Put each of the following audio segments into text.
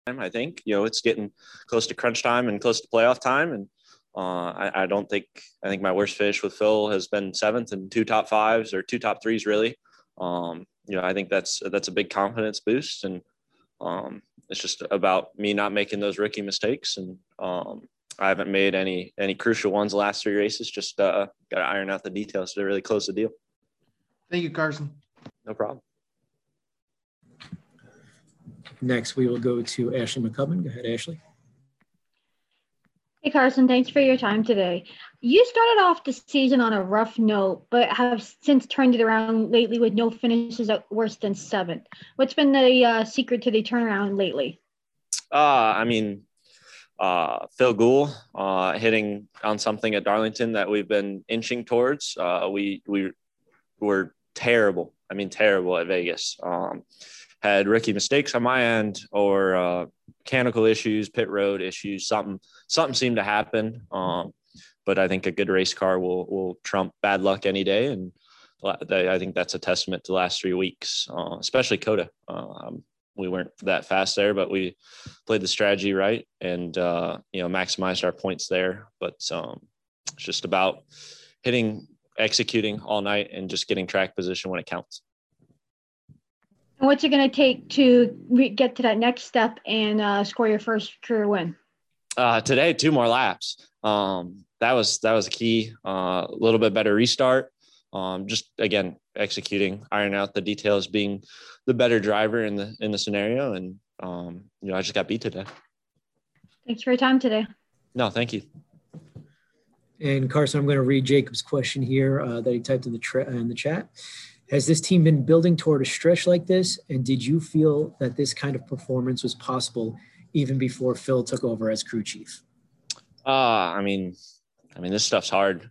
I think, it's getting close to crunch time and close to playoff time. And I don't think, I think my worst finish with Phil has been seventh and two top fives or two top threes, really. I think that's a big confidence boost. And it's just about me not making those rookie mistakes. And I haven't made any crucial ones the last three races. Just got to iron out the details to really close the deal. Thank you, Carson. No problem. Next, we will go to Ashley McCubbin. Go ahead, Ashley. Hey, Carson, thanks for your time today. You started off the season on a rough note, but have since turned it around lately with no finishes at worse than seventh. What's been the secret to the turnaround lately? Phil Gould hitting on something at Darlington that we've been inching towards. We were terrible. Terrible at Vegas. Had rookie mistakes on my end or mechanical issues, pit road issues, something seemed to happen. But I think a good race car will trump bad luck any day. And I think that's a testament to the last 3 weeks, especially COTA. We weren't that fast there, but we played the strategy right and, maximized our points there. But it's just about executing all night and just getting track position when it counts. And what's it going to take to get to that next step and score your first career win? Today, 2 more laps. That was a key. A little bit better restart. Just again executing, iron out the details, being the better driver in the scenario, and I just got beat today. Thanks for your time today. No, thank you. And Carson, I'm going to read Jacob's question here that he typed in the chat. Has this team been building toward a stretch like this? And did you feel that this kind of performance was possible even before Phil took over as crew chief? This stuff's hard.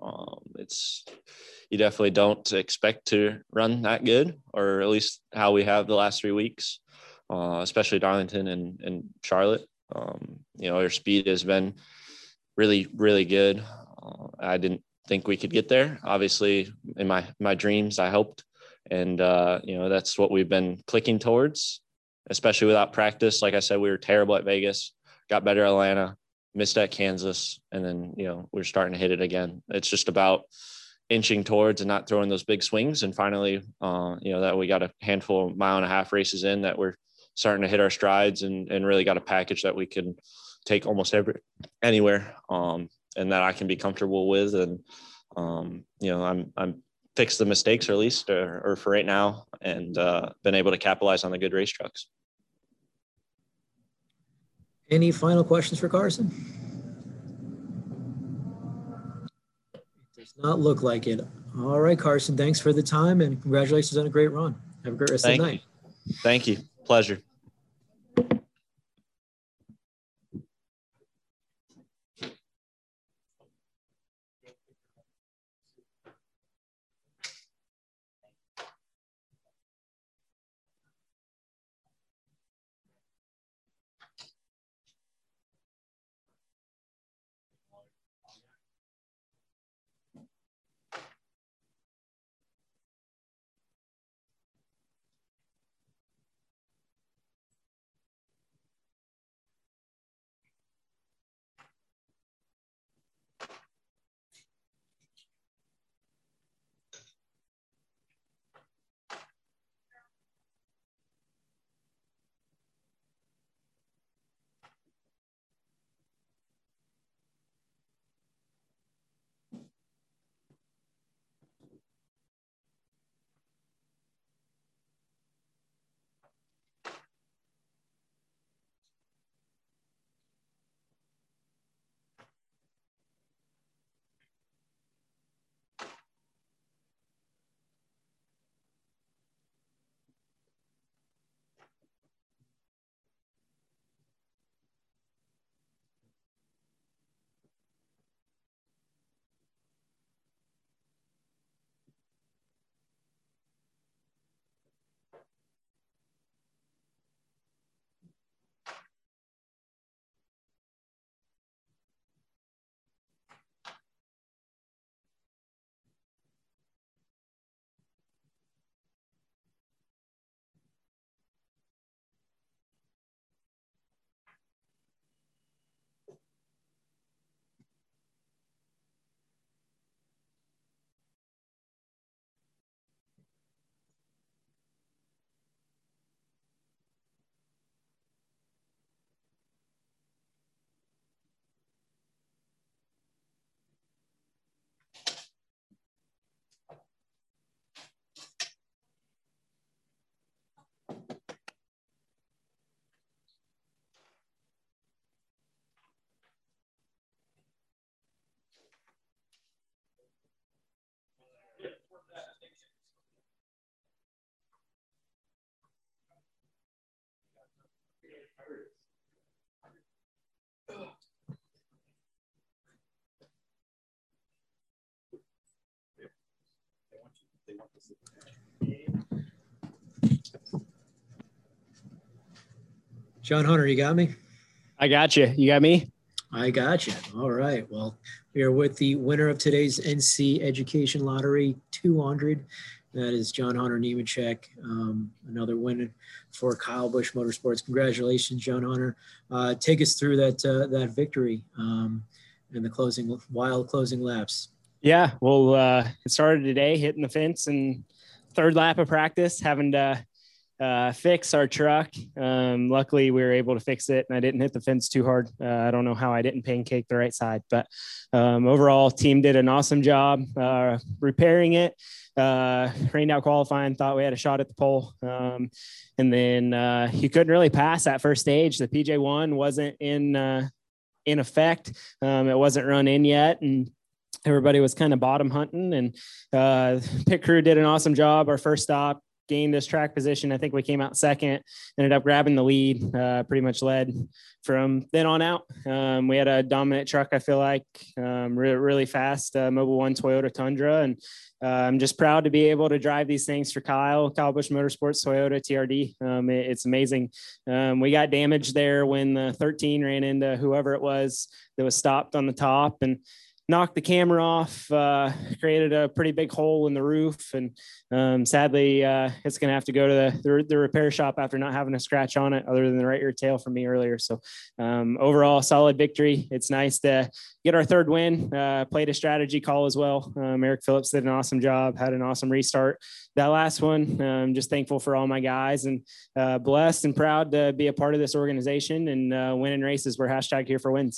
You definitely don't expect to run that good, or at least how we have the last 3 weeks, especially Darlington and Charlotte. Our speed has been really, really good. I didn't think we could get there. Obviously, in my dreams, I hoped. And, that's what we've been clicking towards, especially without practice. Like I said, we were terrible at Vegas, got better at Atlanta, missed at Kansas, and then, we're starting to hit it again. It's just about inching towards and not throwing those big swings. And finally, that we got a handful of 1.5 mile races in that we're starting to hit our strides and really got a package that we can take almost anywhere. And that I can be comfortable with. And, I'm fixed the mistakes, or at least, or for right now, and been able to capitalize on the good race trucks. Any final questions for Carson? It does not look like it. All right, Carson, thanks for the time and congratulations on a great run. Have a great rest of the night. Thank you. Pleasure. John Hunter, you got me? I got you. You got me? I got you. All right. Well, we are with the winner of today's NC Education Lottery 200. That is John Hunter Nemechek, another win for Kyle Busch Motorsports. Congratulations, John Hunter. Take us through that victory and the wild closing laps. Yeah, well, it started today, hitting the fence and third lap of practice, having to fix our truck. Luckily we were able to fix it and I didn't hit the fence too hard. I don't know how I didn't pancake the right side, but overall team did an awesome job repairing it. Rained out qualifying, thought we had a shot at the pole. And then you couldn't really pass that first stage. The PJ1 wasn't in effect. It wasn't run in yet. And everybody was kind of bottom hunting, and pit crew did an awesome job. Our first stop, gained us track position. I think we came out second, ended up grabbing the lead, pretty much led from then on out. We had a dominant truck, I feel like, really fast, Mobil 1 Toyota Tundra. And I'm just proud to be able to drive these things for Kyle Busch Motorsports, Toyota TRD. It's amazing. We got damaged there when the 13 ran into whoever it was that was stopped on the top and knocked the camera off, created a pretty big hole in the roof. And sadly, it's going to have to go to the repair shop after not having a scratch on it other than the right rear tail from me earlier. So overall, solid victory. It's nice to get our third win, played a strategy call as well. Eric Phillips did an awesome job, had an awesome restart. That last one, I'm just thankful for all my guys and blessed and proud to be a part of this organization and winning races. We're #here for wins.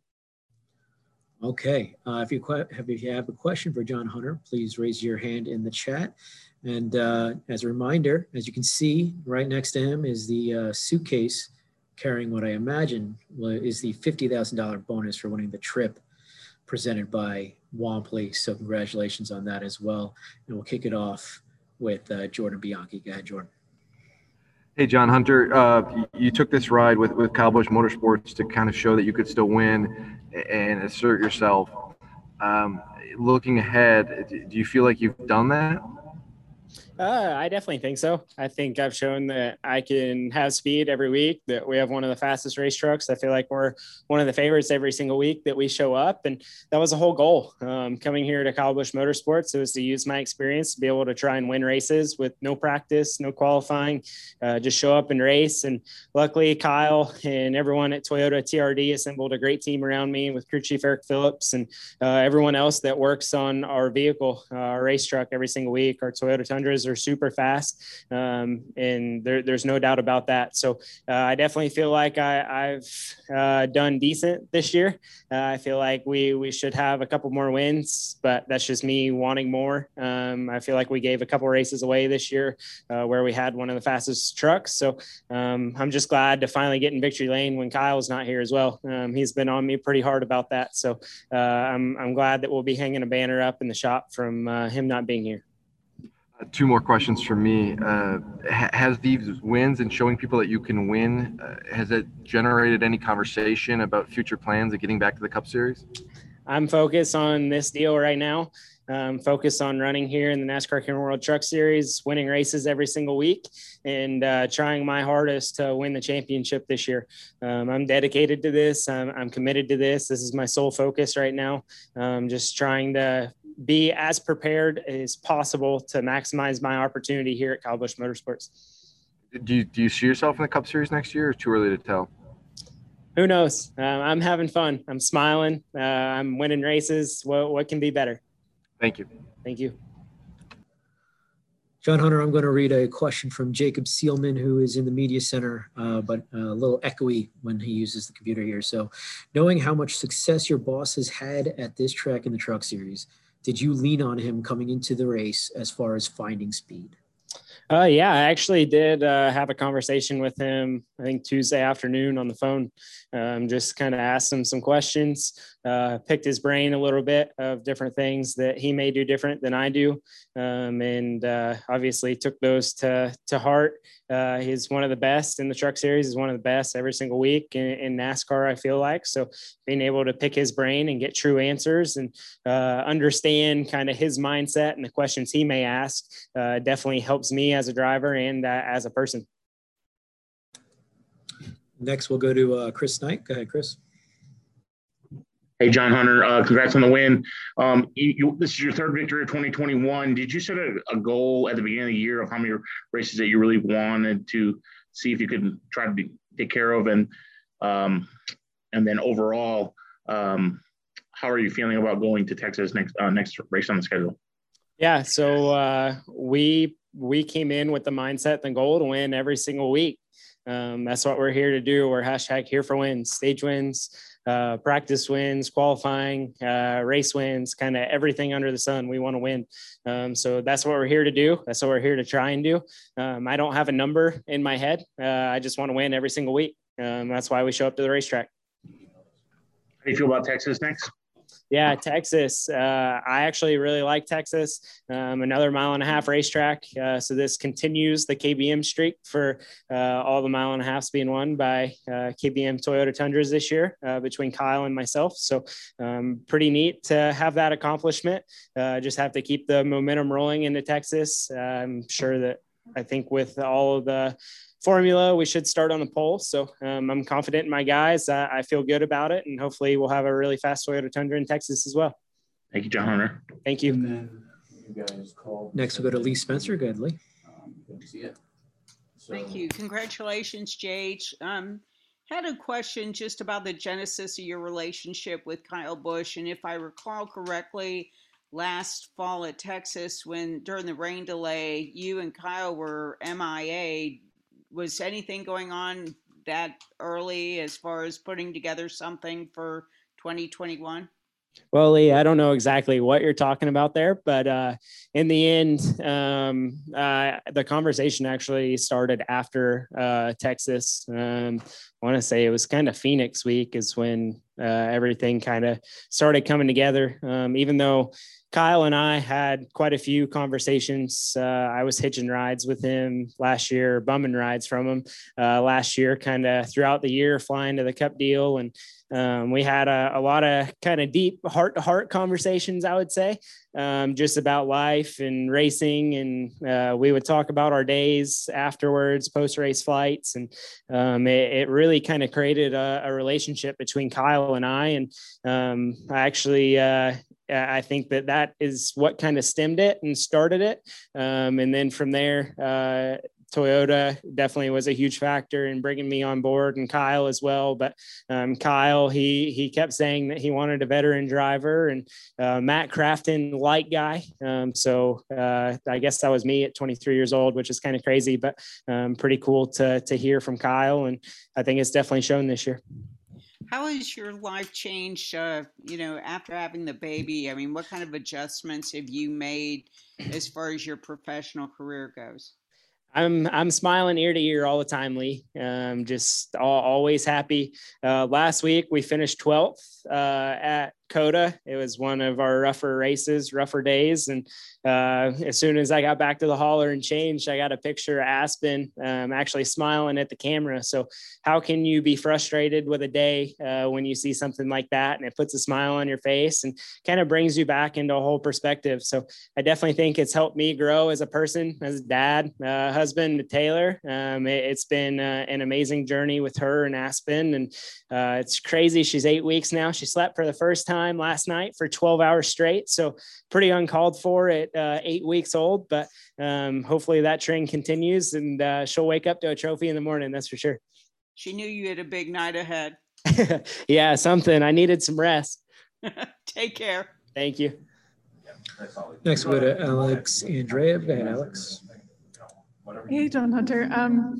Okay. If you have a question for John Hunter, please raise your hand in the chat. And as a reminder, as you can see, right next to him is the suitcase carrying what I imagine is the $50,000 bonus for winning the trip presented by Womply. So congratulations on that as well. And we'll kick it off with Jordan Bianchi. Go ahead, Jordan. Hey, John Hunter, you took this ride with Kyle Busch Motorsports to kind of show that you could still win and assert yourself. Looking ahead, do you feel like you've done that? I definitely think so. I think I've shown that I can have speed every week, that we have one of the fastest race trucks. I feel like we're one of the favorites every single week that we show up. And that was the whole goal. Coming here to Kyle Busch Motorsports, it was to use my experience to be able to try and win races with no practice, no qualifying, just show up and race. And luckily, Kyle and everyone at Toyota TRD assembled a great team around me with crew chief Eric Phillips and everyone else that works on our vehicle, our race truck every single week. Our Toyota Tundras are super fast, and there's no doubt about that. So I definitely feel like I've done decent this year. I feel like we should have a couple more wins, but that's just me wanting more. I feel like we gave a couple races away this year where we had one of the fastest trucks. So I'm just glad to finally get in victory lane when Kyle's not here as well. He's been on me pretty hard about that. So I'm glad that we'll be hanging a banner up in the shop from him not being here. Two more questions for me. Has these wins and showing people that you can win, has it generated any conversation about future plans of getting back to the Cup Series? I'm focused on this deal right now. Focused on running here in the NASCAR King World Truck Series, winning races every single week, and trying my hardest to win the championship this year. I'm dedicated to this. I'm committed to this. This is my sole focus right now. Just trying to be as prepared as possible to maximize my opportunity here at Kyle Busch Motorsports. Do you see yourself in the Cup Series next year, or too early to tell? Who knows? I'm having fun. I'm smiling. I'm winning races. What can be better? Thank you. Thank you. John Hunter, I'm going to read a question from Jacob Seelman, who is in the media center, but a little echoey when he uses the computer here. So knowing how much success your boss has had at this track in the Truck Series, did you lean on him coming into the race as far as finding speed? Yeah, I actually did have a conversation with him I think Tuesday afternoon on the phone. Just kind of asked him some questions, picked his brain a little bit of different things that he may do different than I do. And obviously took those to heart. He's one of the best in the truck series. He's one of the best every single week in NASCAR, I feel like. So being able to pick his brain and get true answers and understand kind of his mindset and the questions he may ask definitely helps me as a driver and as a person. Next, we'll go to Chris Knight. Go ahead, Chris. Hey, John Hunter, congrats on the win. This is your third victory of 2021. Did you set a goal at the beginning of the year of how many races that you really wanted to see if you could try to take care of? And then overall, how are you feeling about going to Texas next race on the schedule? Yeah, so we came in with the mindset and goal to win every single week. That's what we're here to do. We're #here for wins, stage wins, practice wins, qualifying, race wins, kind of everything under the sun. We want to win. So that's what we're here to do. That's what we're here to try and do. I don't have a number in my head. I just want to win every single week. That's why we show up to the racetrack. How do you feel about Texas next? Yeah, Texas. I actually really like Texas. Another 1.5 mile racetrack. So this continues the KBM streak for all the 1.5 miles being won by KBM Toyota Tundras this year between Kyle and myself. So pretty neat to have that accomplishment. Just have to keep the momentum rolling into Texas. I'm sure that I think with all of the formula, we should start on the pole. So I'm confident in my guys. I feel good about it, and hopefully we'll have a really fast Toyota Tundra in Texas as well. Thank you, John Hunter. Thank you. Next, we'll go to Lee Spencer. Go ahead, Lee. Thank you. Congratulations, JH. Had a question just about the genesis of your relationship with Kyle Busch. And if I recall correctly, last fall at Texas, during the rain delay, you and Kyle were MIA. Was anything going on that early as far as putting together something for 2021? Well, Lee, I don't know exactly what you're talking about there, but in the end, the conversation actually started after Texas. I want to say it was kind of Phoenix week is when everything kind of started coming together. Even though Kyle and I had quite a few conversations. I was hitching rides with him last year, bumming rides from him last year, kind of throughout the year, flying to the Cup deal. And we had a lot of kind of deep heart-to-heart conversations, I would say, just about life and racing. And we would talk about our days afterwards, post-race flights. And it really kind of created a relationship between Kyle and I. And I think that is what kind of stemmed it and started it. And then from there, Toyota definitely was a huge factor in bringing me on board, and Kyle as well. But Kyle, he kept saying that he wanted a veteran driver, and Matt Crafton, light guy. So I guess that was me at 23 years old, which is kind of crazy, but pretty cool to hear from Kyle. And I think it's definitely shown this year. How has your life changed, after having the baby? I mean, what kind of adjustments have you made as far as your professional career goes? I'm smiling ear to ear all the time, Lee. Just always happy. Last week we finished 12th at COTA. It was one of our rougher days. And as soon as I got back to the hauler and changed, I got a picture of Aspen actually smiling at the camera. So how can you be frustrated with a day when you see something like that, and it puts a smile on your face and kind of brings you back into a whole perspective? So I definitely think it's helped me grow as a person, as a dad, husband to Taylor. It's been an amazing journey with her and Aspen. And it's crazy. She's 8 weeks now. She slept for the first time last night for 12 hours straight. So pretty uncalled for at 8 weeks old, but hopefully that trend continues, and she'll wake up to a trophy in the morning. That's for sure. She knew you had a big night ahead. Yeah, something. I needed some rest. Take care. Thank you. Next, we'll go to Alex Andreev. Go ahead, Alex. Hey, John Hunter.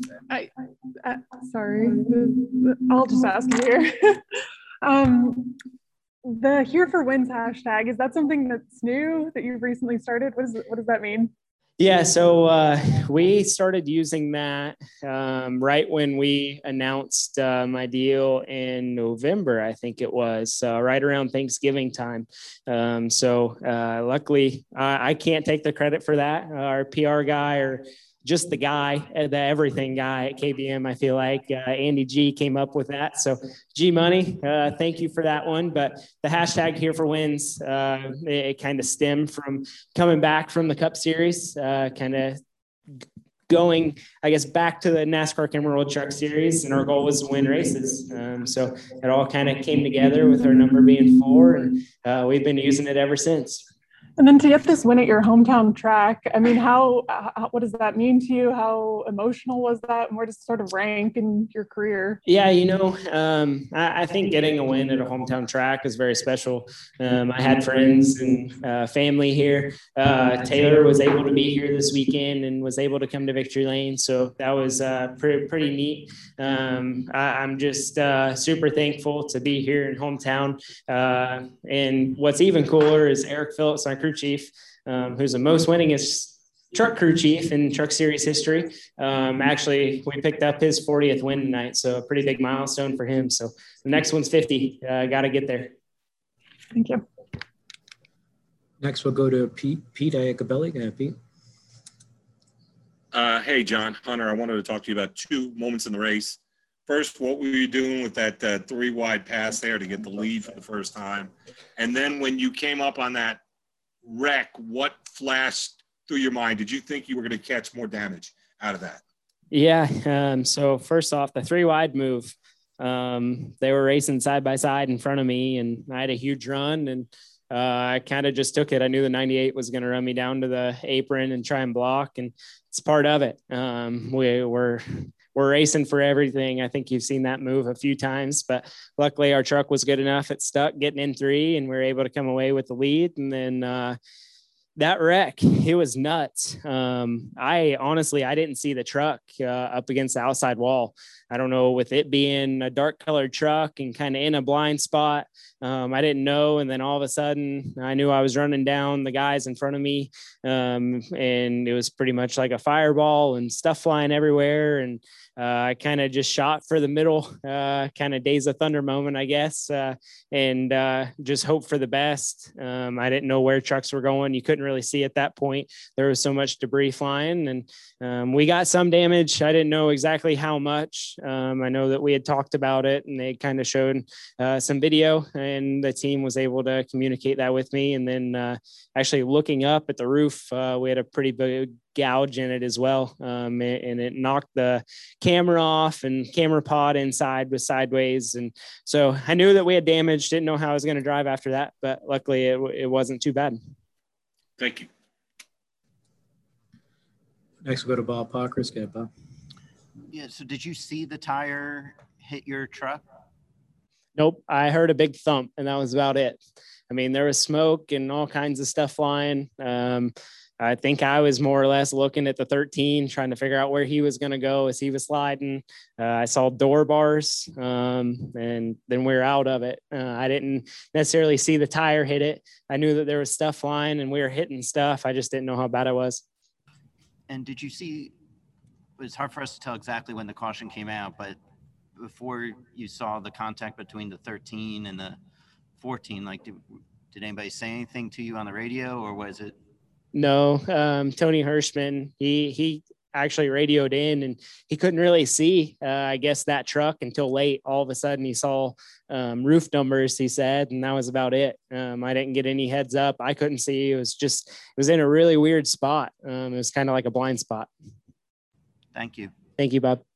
Sorry, I'll just ask you here. The Here for Wins hashtag, is that something that's new that you've recently started? What does that mean? Yeah, so we started using that right when we announced my deal in November, I think it was, right around Thanksgiving time. So luckily, I can't take the credit for that. Our PR guy, or just the guy, the everything guy at KBM, I feel like Andy G came up with that. So G Money, thank you for that one. But the hashtag Here for Wins, it kind of stemmed from coming back from the Cup Series, kind of going, I guess, back to the NASCAR Cameron World Truck Series, and our goal was to win races. So it all kind of came together with our number being 4, and we've been using it ever since. And then to get this win at your hometown track, I mean, how what does that mean to you? How emotional was that? And where does it sort of rank in your career? Yeah, I think getting a win at a hometown track is very special. I had friends and family here. Taylor was able to be here this weekend and was able to come to Victory Lane. So that was pretty neat. I'm just super thankful to be here in hometown. And what's even cooler is Eric Phillips, my crew chief, who's the most winningest truck crew chief in Truck Series history. Actually, we picked up his 40th win tonight, so a pretty big milestone for him. So the next one's 50. Got to get there. Thank you. Next, we'll go to Pete Iacobelli. Go ahead, Pete. Hey, John Hunter, I wanted to talk to you about 2 moments in the race. First, what were you doing with that 3-wide pass there to get the lead for the first time? And then when you came up on that wreck, what flashed through your mind? Did you think you were going to catch more damage out of that? Yeah. So first off, the 3-wide move, they were racing side by side in front of me, and I had a huge run, and I kind of just took it. I knew the 98 was going to run me down to the apron and try and block, and it's part of it. We're racing for everything. I think you've seen that move a few times, but luckily our truck was good enough. It stuck getting in 3, and we were able to come away with the lead. And then that wreck, it was nuts. I didn't see the truck up against the outside wall. I don't know, with it being a dark colored truck and kind of in a blind spot, I didn't know. And then all of a sudden I knew I was running down the guys in front of me. And it was pretty much like a fireball and stuff flying everywhere. And I kind of just shot for the middle, kind of Days of Thunder moment, I guess, and just hope for the best. I didn't know where trucks were going. You couldn't really see at that point. There was so much debris flying, and we got some damage. I didn't know exactly how much. I know that we had talked about it, and they kind of showed some video, and the team was able to communicate that with me. And then actually looking up at the roof, we had a pretty big gouge in it as well, and it knocked the camera off, and camera pod inside was sideways. And so I knew that we had damage. Didn't know how I was going to drive after that, but luckily it wasn't too bad. Thank you. Next, we'll go to Bob Pockris. Go ahead, Bob. Yeah, so did you see the tire hit your truck? Nope. I heard a big thump, and that was about it. I mean, there was smoke and all kinds of stuff flying. I think I was more or less looking at the 13, trying to figure out where he was going to go as he was sliding. I saw door bars, and then we were out of it. I didn't necessarily see the tire hit it. I knew that there was stuff flying and we were hitting stuff. I just didn't know how bad it was. And did you see, it was hard for us to tell exactly when the caution came out, but before you saw the contact between the 13 and the 14, like did anybody say anything to you on the radio, or was it? No, Tony Hirschman, he actually radioed in, and he couldn't really see, I guess, that truck until late. All of a sudden he saw roof numbers, he said, and that was about it. I didn't get any heads up. I couldn't see. It was in a really weird spot. It was kind of like a blind spot. Thank you. Thank you, Bob.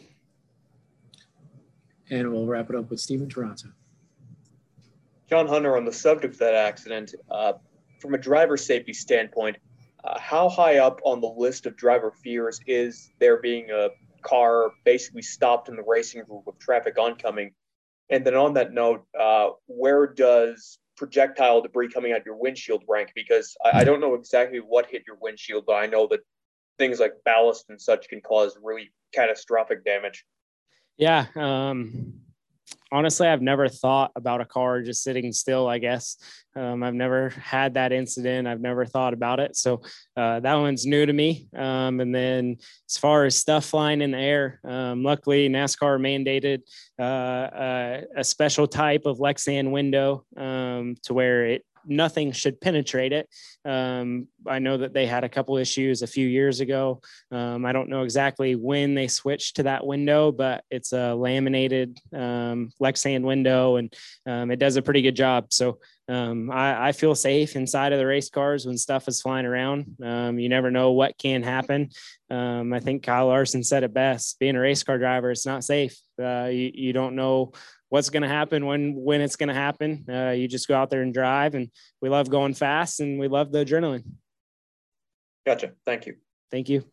And we'll wrap it up with Steven Toronto. John Hunter, on the subject of that accident, from a driver safety standpoint, how high up on the list of driver fears is there being a car basically stopped in the racing group with traffic oncoming? And then on that note, where does projectile debris coming out your windshield rank? Because I don't know exactly what hit your windshield, but I know that things like ballast and such can cause really catastrophic damage. Yeah. honestly, I've never thought about a car just sitting still, I guess. I've never had that incident. I've never thought about it. So that one's new to me. And then as far as stuff flying in the air, luckily NASCAR mandated a special type of Lexan window to where nothing should penetrate it. I know that they had a couple issues a few years ago. I don't know exactly when they switched to that window, but it's a laminated Lexan window, and it does a pretty good job. So I feel safe inside of the race cars when stuff is flying around. You never know what can happen. I think Kyle Larson said it best. Being a race car driver, it's not safe. You don't know what's going to happen when it's going to happen. You just go out there and drive, and we love going fast and we love the adrenaline. Gotcha. Thank you. Thank you.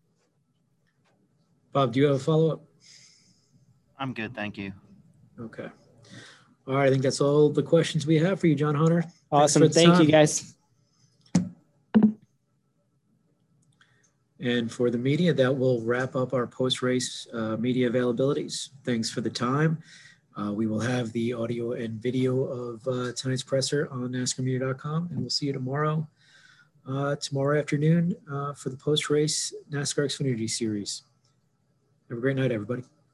Bob, do you have a follow-up? I'm good. Thank you. Okay. All right. I think that's all the questions we have for you, John Hunter. Awesome. Thank you, guys. And for the media, that will wrap up our post-race media availabilities. Thanks for the time. We will have the audio and video of tonight's presser on NASCARmedia.com, and we'll see you tomorrow afternoon for the post-race NASCAR Xfinity Series. Have a great night, everybody.